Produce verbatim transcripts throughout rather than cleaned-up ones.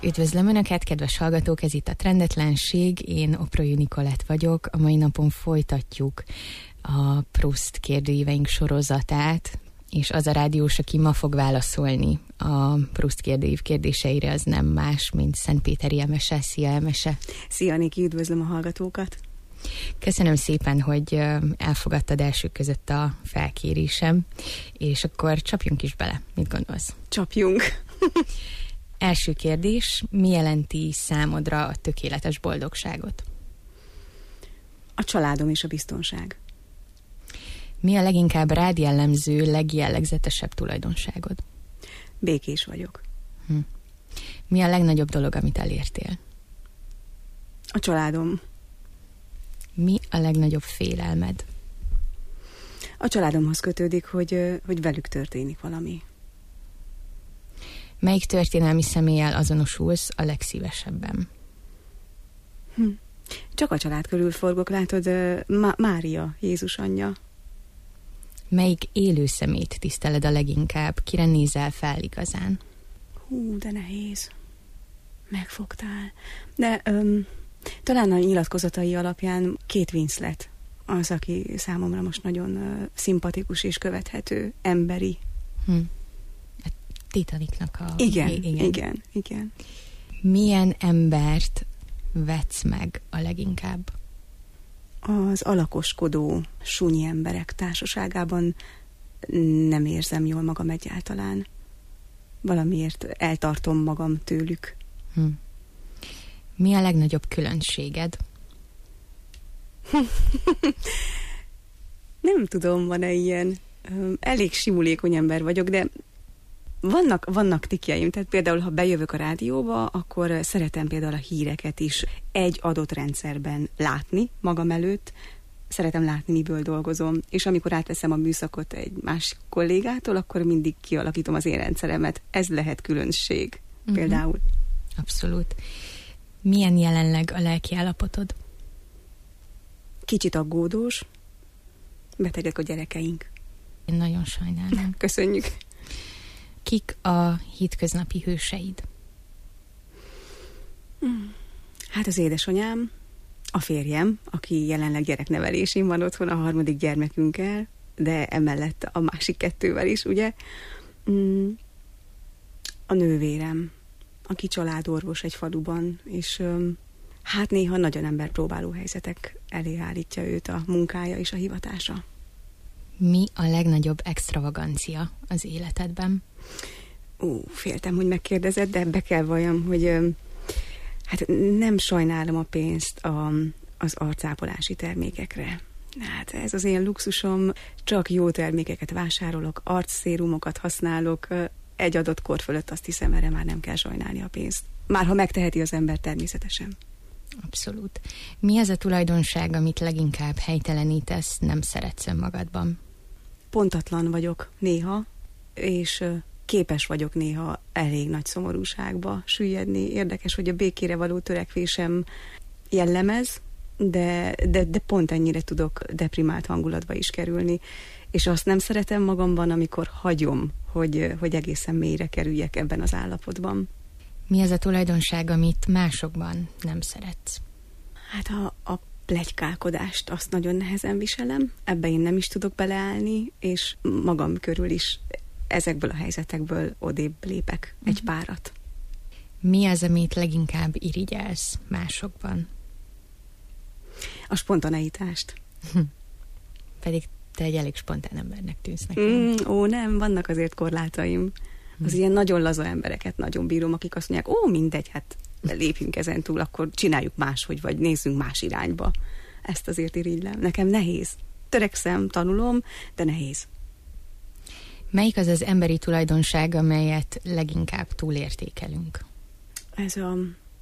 Üdvözlöm Önöket, kedves hallgatók, ez itt a Trendetlenség, én Oproly Nikolett vagyok. A mai napon folytatjuk a Proust kérdőíveink sorozatát, és az a rádiós, aki ma fog válaszolni a Proust kérdőív kérdéseire, az nem más, mint Szentpéteri Emese. Szia, Emese! Szia, Niki, üdvözlöm a hallgatókat! Köszönöm szépen, hogy elfogadtad elsők között a felkérésem, és akkor csapjunk is bele. Mit gondolsz? Csapjunk! Első kérdés, mi jelenti számodra a tökéletes boldogságot? A családom és a biztonság. Mi a leginkább rád jellemző, legjellegzetesebb tulajdonságod? Békés vagyok. Hm. Mi a legnagyobb dolog, amit elértél? A családom. Mi a legnagyobb félelmed? A családomhoz kötődik, hogy, hogy velük történik valami. Melyik történelmi személlyel azonosulsz a legszívesebben? Hm. Csak a család körül forgok, látod, Má- Mária, Jézus anyja. Melyik élő szemét tiszteled a leginkább? Kire nézel fel igazán? Hú, de nehéz. Megfogtál. De öm, talán a nyilatkozatai alapján Kate Winslet az, aki számomra most nagyon uh, szimpatikus és követhető, emberi. Hm. A Titanicnak a... Igen, igen, igen, igen. Milyen embert vetsz meg a leginkább? Az alakoskodó, sunyi emberek társaságában nem érzem jól magam egyáltalán. Valamiért eltartom magam tőlük. Hm. Mi a legnagyobb különbséged? Nem tudom, van-e ilyen. Elég simulékony ember vagyok, de vannak, vannak tikjeim. Tehát például, ha bejövök a rádióba, akkor szeretem például a híreket is egy adott rendszerben látni magam előtt. Szeretem látni, miből dolgozom. És amikor átveszem a műszakot egy másik kollégától, akkor mindig kialakítom az én rendszeremet. Ez lehet különbség. Uh-huh. Például. Abszolút. Milyen jelenleg a lelkiállapotod? Kicsit aggódós. Betegek a gyerekeink. Én nagyon sajnálom. Köszönjük. Kik a hétköznapi hőseid? Hát az édesanyám, a férjem, aki jelenleg gyereknevelésén van otthon a harmadik gyermekünkkel, de emellett a másik kettővel is, ugye? A nővérem, aki családorvos egy faluban, és hát néha nagyon emberpróbáló helyzetek elé állítja őt a munkája és a hivatása. Mi a legnagyobb extravagancia az életedben? Ó, féltem, hogy megkérdezed, de be kell valljam, hogy hát nem sajnálom a pénzt a, az arcápolási termékekre. Hát ez az én luxusom, csak jó termékeket vásárolok, arcszérumokat használok, egy adott kor fölött azt hiszem, erre már nem kell sajnálni a pénzt. Már ha megteheti az ember, természetesen. Abszolút. Mi az a tulajdonság, amit leginkább helytelenítesz, nem szeretsz önmagadban? Pontatlan vagyok néha, és képes vagyok néha elég nagy szomorúságba süllyedni. Érdekes, hogy a békére való törekvésem jellemez, de, de, de pont ennyire tudok deprimált hangulatba is kerülni. És azt nem szeretem magamban, amikor hagyom, hogy, hogy egészen mélyre kerüljek ebben az állapotban. Mi az a tulajdonság, amit másokban nem szeretsz? Hát a, a pletykálkodást azt nagyon nehezen viselem, ebbe én nem is tudok beleállni, és magam körül is ezekből a helyzetekből odébb lépek egy uh-huh. párat. Mi az, amit leginkább irigyelsz másokban? A spontaneitást. Pedig te egy elég spontán embernek tűnsz nekem. Mm, ó, nem, vannak azért korlátaim. Az ilyen nagyon laza embereket nagyon bírom, akik azt mondják, ó, mindegy, hát lépjünk ezen túl, akkor csináljuk máshogy, vagy nézzünk más irányba. Ezt azért irigylem. Nekem nehéz. Törekszem, tanulom, de nehéz. Melyik az az emberi tulajdonság, amelyet leginkább túlértékelünk? Ez a...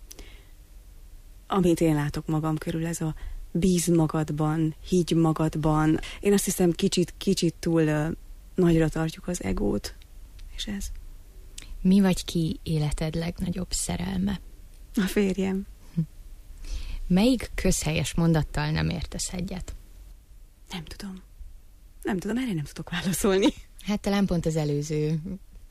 Amit én látok magam körül, ez a bíz magadban, higgy magadban. Én azt hiszem, kicsit, kicsit túl uh, nagyra tartjuk az egót, és ez. Mi vagy ki életed legnagyobb szerelme? A férjem. Hm. Melyik közhelyes mondattal nem értesz egyet? Nem tudom. Nem tudom, erre nem tudok válaszolni. Hát talán pont az előző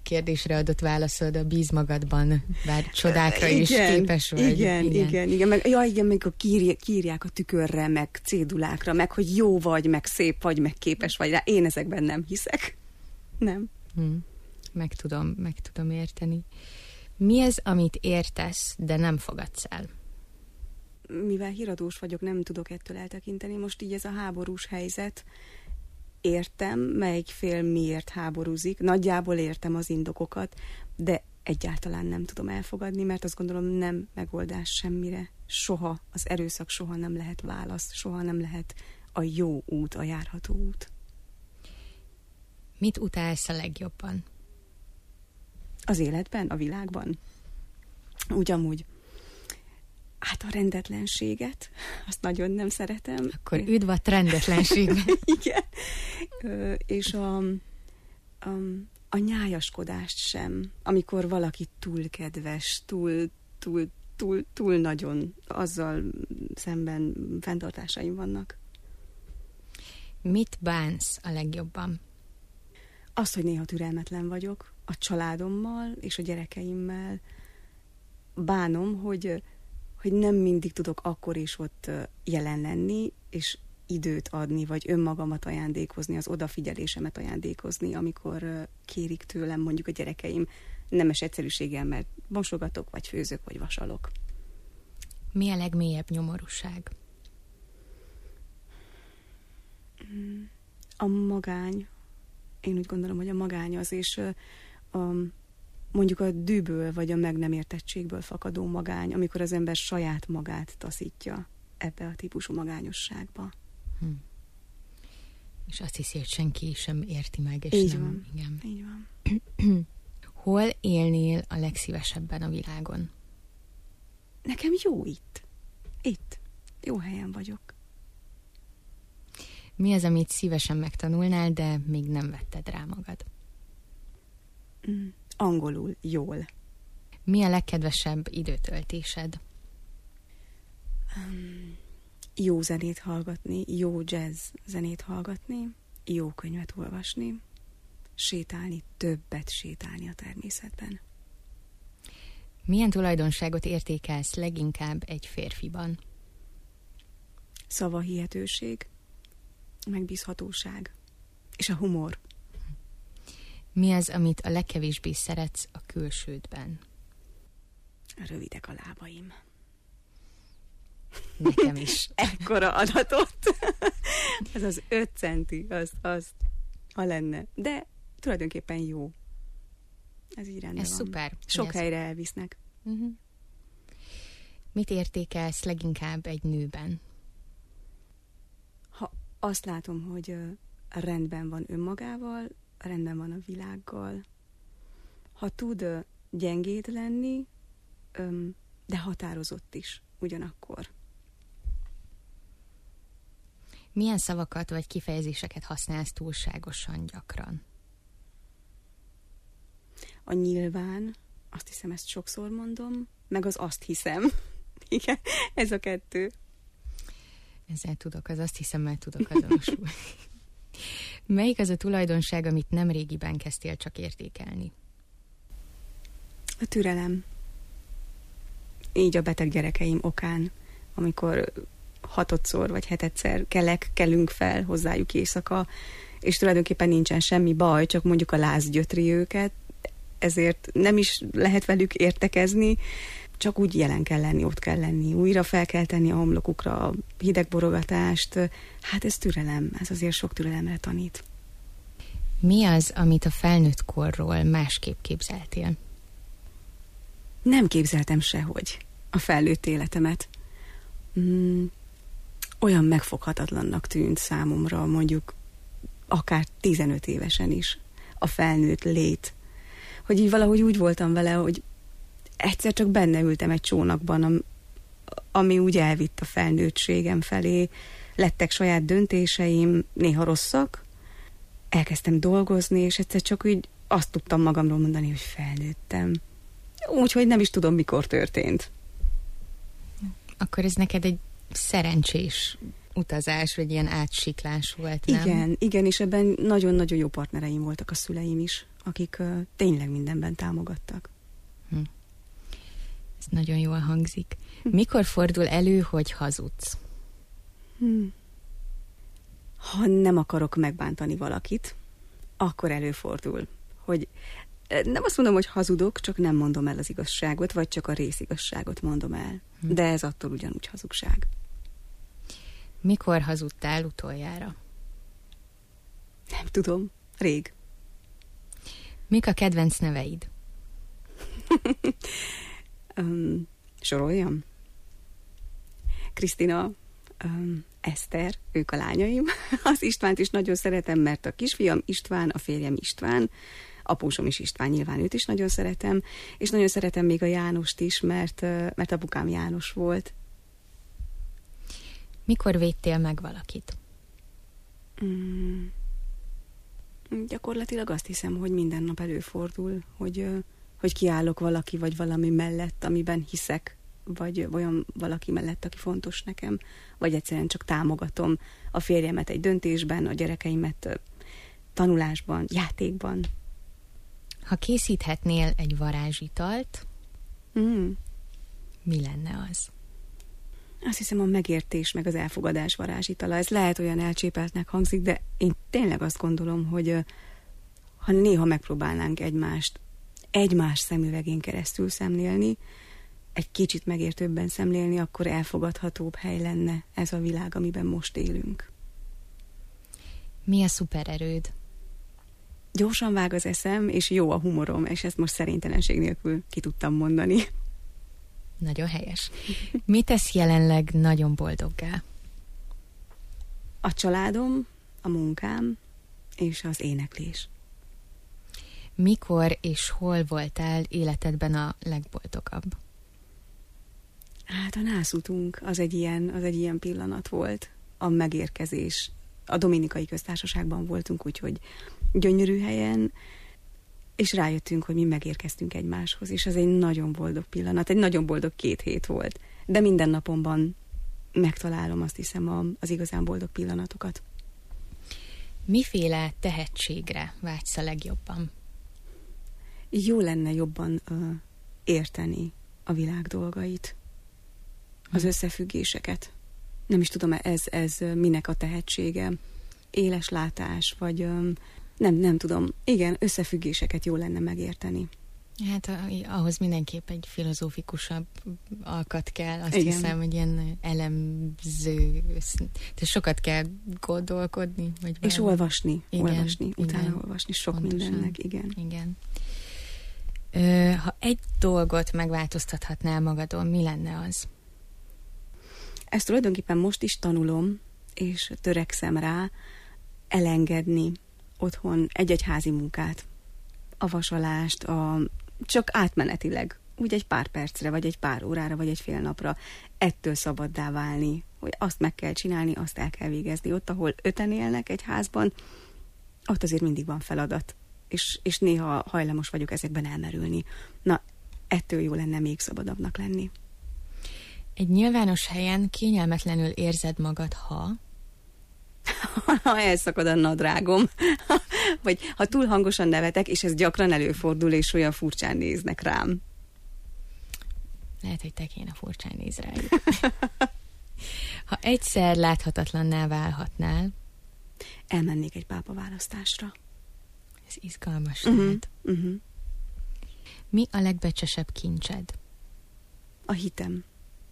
kérdésre adott válaszod a bíz magadban, bár csodákra is igen, képes vagy. Igen, igen, igen. igen. Meg, ja, igen, meg a kírják, kírják a tükörre, meg cédulákra, meg hogy jó vagy, meg szép vagy, meg képes vagy rá. Én ezekben nem hiszek. Nem. Hm. Meg tudom, meg tudom érteni. Mi az, amit értesz, de nem fogadsz el? Mivel híradós vagyok, nem tudok ettől eltekinteni. Most így ez a háborús helyzet, értem, melyik fél miért háborúzik, nagyjából értem az indokokat, de egyáltalán nem tudom elfogadni, mert azt gondolom nem megoldás semmire. Soha, az erőszak soha nem lehet válasz, soha nem lehet a jó út, a járható út. Mit utálsz a legjobban? Az életben, a világban? Ugyanúgy. Hát a rendetlenséget, azt nagyon nem szeretem. Akkor üdv a rendetlenségben. Igen. Ö, és a, a, a nyájaskodást sem, amikor valaki túl kedves, túl, túl, túl, túl nagyon, azzal szemben fenntartásaim vannak. Mit bánsz a legjobban? Azt, hogy néha türelmetlen vagyok a családommal és a gyerekeimmel. Bánom, hogy hogy nem mindig tudok akkor is ott jelen lenni, és időt adni, vagy önmagamat ajándékozni, az odafigyelésemet ajándékozni, amikor kérik tőlem mondjuk a gyerekeim nemes egyszerűséggel, mert mosogatok, vagy főzök, vagy vasalok. Mi a legmélyebb nyomorúság? A magány. Én úgy gondolom, hogy a magány az, és a, mondjuk a dűből, vagy a meg nem értettségből fakadó magány, amikor az ember saját magát taszítja ebbe a típusú magányosságba. Hm. És azt hiszi, hogy senki sem érti meg, és így nem... Van. Igen. Így van. Hol élnél a legszívesebben a világon? Nekem jó itt. Itt. Jó helyen vagyok. Mi az, amit szívesen megtanulnál, de még nem vetted rá magad? Mm. Angolul jól. Mi a legkedvesebb időtöltésed? Um, jó zenét hallgatni, jó jazz zenét hallgatni, jó könyvet olvasni, sétálni, többet sétálni a természetben. Milyen tulajdonságot értékelsz leginkább egy férfiban? Szavahihetőség, megbízhatóság és a humor. Mi az, amit a legkevésbé szeretsz a külsődben? Rövidek a lábaim. Nekem is. Ekkora adatot. Ez az öt centi, azt, azt, ha lenne. De tulajdonképpen jó. Ez így rendben Ez van. szuper. Sok Ez helyre elvisznek. Uh-huh. Mit értékelsz leginkább egy nőben? Ha azt látom, hogy rendben van önmagával, rendben van a világgal. Ha tud gyengéd lenni, de határozott is ugyanakkor. Milyen szavakat vagy kifejezéseket használsz túlságosan gyakran? A nyilván, azt hiszem, ezt sokszor mondom, meg az azt hiszem. Igen, ez a kettő. Ezzel tudok, az azt hiszem, mert tudok azonosulni. Melyik az a tulajdonság, amit nem régiben kezdtél csak értékelni? A türelem. Így a beteg gyerekeim okán, amikor hatodszor vagy hetedszer kelek, kelünk fel hozzájuk éjszaka, és tulajdonképpen nincsen semmi baj, csak mondjuk a láz gyötri őket, ezért nem is lehet velük értekezni, csak úgy jelen kell lenni, ott kell lenni, újra fel kell tenni a homlokukra a hideg borogatást. Hát ez türelem, ez azért sok türelemre tanít. Mi az, amit a felnőtt korról másképp képzeltél? Nem képzeltem sehogy a felnőtt életemet. Mm, olyan megfoghatatlannak tűnt számomra, mondjuk akár tizenöt évesen is a felnőtt lét. Hogy így valahogy úgy voltam vele, hogy egyszer csak benne ültem egy csónakban, ami úgy elvitt a felnőttségem felé. Lettek saját döntéseim, néha rosszak. Elkezdtem dolgozni, és egyszer csak úgy azt tudtam magamról mondani, hogy felnőttem. Úgyhogy nem is tudom, mikor történt. Akkor ez neked egy szerencsés utazás, vagy ilyen átsiklás volt, nem? Igen, igen, és ebben nagyon-nagyon jó partnereim voltak a szüleim is, akik uh, tényleg mindenben támogattak. Hm. Ez nagyon jól hangzik. Mikor fordul elő, hogy hazudsz? Hm. Ha nem akarok megbántani valakit, akkor előfordul, hogy nem azt mondom, hogy hazudok, csak nem mondom el az igazságot, vagy csak a részigazságot mondom el. Hm. De ez attól ugyanúgy hazugság. Mikor hazudtál utoljára? Nem tudom. Rég. Mik a kedvenc neveid? um, soroljam? Krisztina, um, Eszter, ők a lányaim. Az Istvánt is nagyon szeretem, mert a kisfiam István, a férjem István, apósom is István, nyilván őt is nagyon szeretem, és nagyon szeretem még a Jánost is, mert, mert apukám János volt. Mikor védtél meg valakit? Mm. Gyakorlatilag azt hiszem, hogy minden nap előfordul, hogy, hogy kiállok valaki vagy valami mellett, amiben hiszek, vagy olyan valaki mellett, aki fontos nekem, vagy egyszerűen csak támogatom a férjemet egy döntésben, a gyerekeimet tanulásban, játékban. Ha készíthetnél egy varázsitalt, Mm. mi lenne az? Azt hiszem, a megértés meg az elfogadás varázsitala. Ez lehet olyan elcsépeltnek hangzik, de én tényleg azt gondolom, hogy ha néha megpróbálnánk egymást egymás szemüvegén keresztül szemlélni, egy kicsit megértőbben szemlélni, akkor elfogadhatóbb hely lenne ez a világ, amiben most élünk. Mi a szupererőd? Gyorsan vág az eszem, és jó a humorom, és ezt most szerintelenség nélkül ki tudtam mondani. Nagyon helyes. Mi tesz jelenleg nagyon boldoggá? A családom, a munkám és az éneklés. Mikor és hol voltál életedben a legboldogabb? Hát a nászutunk az egy ilyen, az egy ilyen pillanat volt. A megérkezés. A Dominikai Köztársaságban voltunk, úgyhogy gyönyörű helyen, és rájöttünk, hogy mi megérkeztünk egymáshoz, és ez egy nagyon boldog pillanat, egy nagyon boldog két hét volt. De minden napomban megtalálom, azt hiszem, a, az igazán boldog pillanatokat. Miféle tehetségre vágysz a legjobban? Jó lenne jobban uh, érteni a világ dolgait, az összefüggéseket. Nem is tudom, ez, ez minek a tehetsége, éles látás, vagy um, nem, nem tudom. Igen, összefüggéseket jó lenne megérteni. Hát ahhoz mindenképp egy filozófikusabb alkat kell, azt Igen. hiszem, hogy ilyen elemző, de sokat kell gondolkodni. Vagy és valami. olvasni, igen, olvasni, igen, utána olvasni sok pontosan. mindennek, igen. Igen. Ö, ha egy dolgot megváltoztathatnál magadon, mi lenne az? Ezt tulajdonképpen most is tanulom, és törekszem rá elengedni otthon egy-egy házi munkát. A vasalást, a, csak átmenetileg, úgy egy pár percre, vagy egy pár órára, vagy egy fél napra ettől szabaddá válni, hogy azt meg kell csinálni, azt el kell végezni. Ott, ahol öten élnek egy házban, ott azért mindig van feladat, és, és néha hajlamos vagyok ezekben elmerülni. Na, ettől jó lenne még szabadabbnak lenni. Egy nyilvános helyen kényelmetlenül érzed magad, ha... ha elszakad a nadrágom, vagy ha túl hangosan nevetek, és ez gyakran előfordul, és olyan furcsán néznek rám. Lehet, hogy te kéne furcsán néz rájuk. Ha egyszer láthatatlanná válhatnál... Elmennék egy pápa választásra. Ez izgalmas Uh-huh, lehet. uh-huh. Mi a legbecsesebb kincsed? A hitem.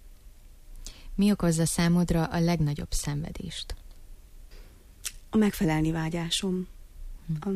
Mi okozza számodra a legnagyobb szenvedést? A megfelelni vágyásom. Hm. A,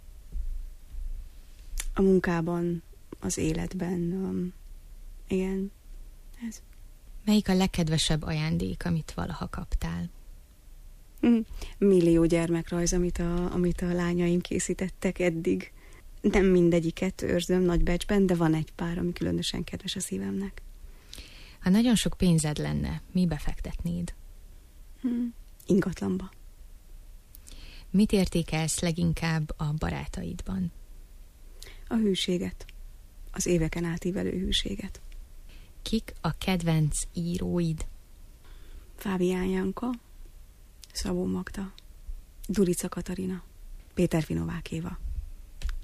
a munkában, az életben. Um, igen, ez. Melyik a legkedvesebb ajándék, amit valaha kaptál? Mm, millió gyermekrajz, amit a, amit a lányaim készítettek eddig. Nem mindegyiket őrzöm nagy becsben, de van egy pár, ami különösen kedves a szívemnek. Ha nagyon sok pénzed lenne, mibe fektetnéd? Mm, ingatlanba. Mit értékelsz leginkább a barátaidban? A hűséget. Az éveken átívelő hűséget. Kik a kedvenc íróid? Fábián Janka, Szabó Magda, Durica Katarina, Péter Finovák Éva,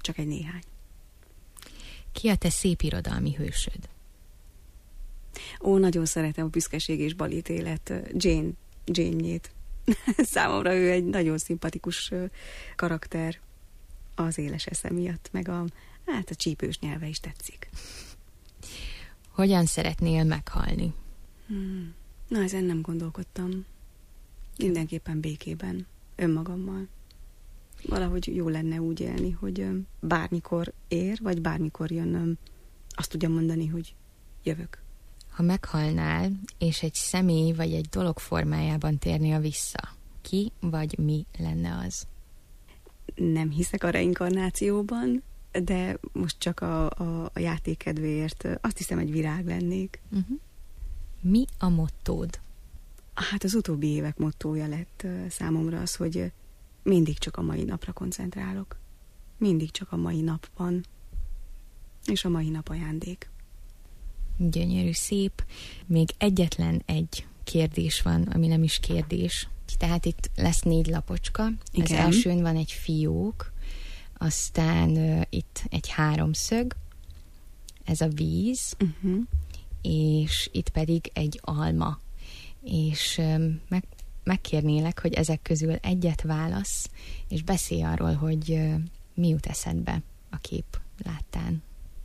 csak egy néhány. Ki a te szép irodalmi hősöd? Ó, nagyon szeretem a Büszkeség és balítélet Jane, Jane-jét. Számomra ő egy nagyon szimpatikus karakter az éles esze miatt, meg a, hát a csípős nyelve is tetszik. Hogyan szeretnél meghalni? Hmm. Na, ezen nem gondolkodtam. Mindenképpen békében, önmagammal. Valahogy jó lenne úgy élni, hogy bármikor ér, vagy bármikor jön, azt tudjam mondani, hogy jövök. Ha meghalnál, és egy személy vagy egy dolog formájában térnél vissza, ki vagy mi lenne az? Nem hiszek a reinkarnációban, de most csak a, a, a játék kedvéért azt hiszem, egy virág lennék. Uh-huh. Mi a mottód? Hát az utóbbi évek mottója lett számomra az, hogy mindig csak a mai napra koncentrálok. Mindig csak a mai nap van. És a mai nap ajándék. Gyönyörű, szép. Még egyetlen egy kérdés van, ami nem is kérdés. Tehát itt lesz négy lapocska. Igen. Az elsőn van egy fiók, aztán uh, itt egy háromszög, ez a víz, uh-huh. és itt pedig egy alma. És um, meg, megkérnélek, hogy ezek közül egyet válasz, és beszélj arról, hogy uh, mi jut eszedbe a kép láttán.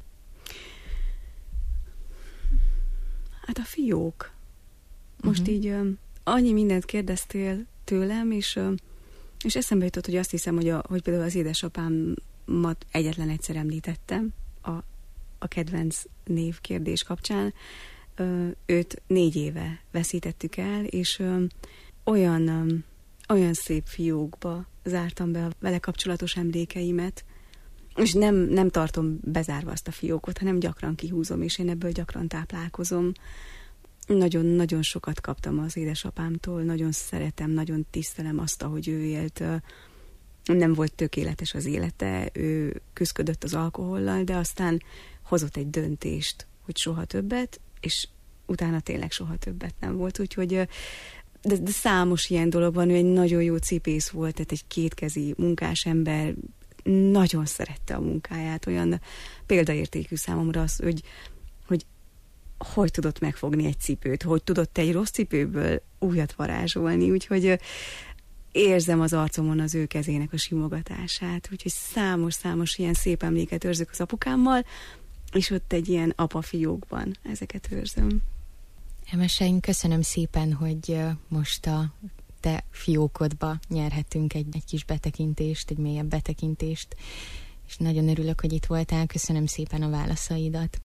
Hát a fiók. Most uh-huh. így um, annyi mindent kérdeztél tőlem, és, um, és eszembe jutott, hogy azt hiszem, hogy, a, hogy például az édesapámat egyetlen egyszer említettem a, a kedvenc név kérdés kapcsán. Uh, őt négy éve veszítettük el, és um, olyan, um, olyan szép fiókba zártam be a vele kapcsolatos emlékeimet, és nem, nem tartom bezárva azt a fiókot, hanem gyakran kihúzom, és én ebből gyakran táplálkozom. Nagyon-nagyon sokat kaptam az édesapámtól, nagyon szeretem, nagyon tisztelem azt, ahogy ő élt. Nem volt tökéletes az élete, ő küszködött az alkohollal, de aztán hozott egy döntést, hogy soha többet, és utána tényleg soha többet nem volt. Úgyhogy de, de számos ilyen dolog van, ő egy nagyon jó cipész volt, tehát egy kétkezi munkásember, nagyon szerette a munkáját, olyan példaértékű számomra az, hogy, hogy hogy tudott megfogni egy cipőt, hogy tudott egy rossz cipőből újat varázsolni, úgyhogy érzem az arcomon az ő kezének a simogatását, úgyhogy számos-számos ilyen szép emléket őrzök az apukámmal, és ott egy ilyen apa-fiókban ezeket őrzöm. Emeseim, köszönöm szépen, hogy most a te fiókodba nyerhetünk egy, egy kis betekintést, egy mélyebb betekintést, és nagyon örülök, hogy itt voltál. Köszönöm szépen a válaszaidat.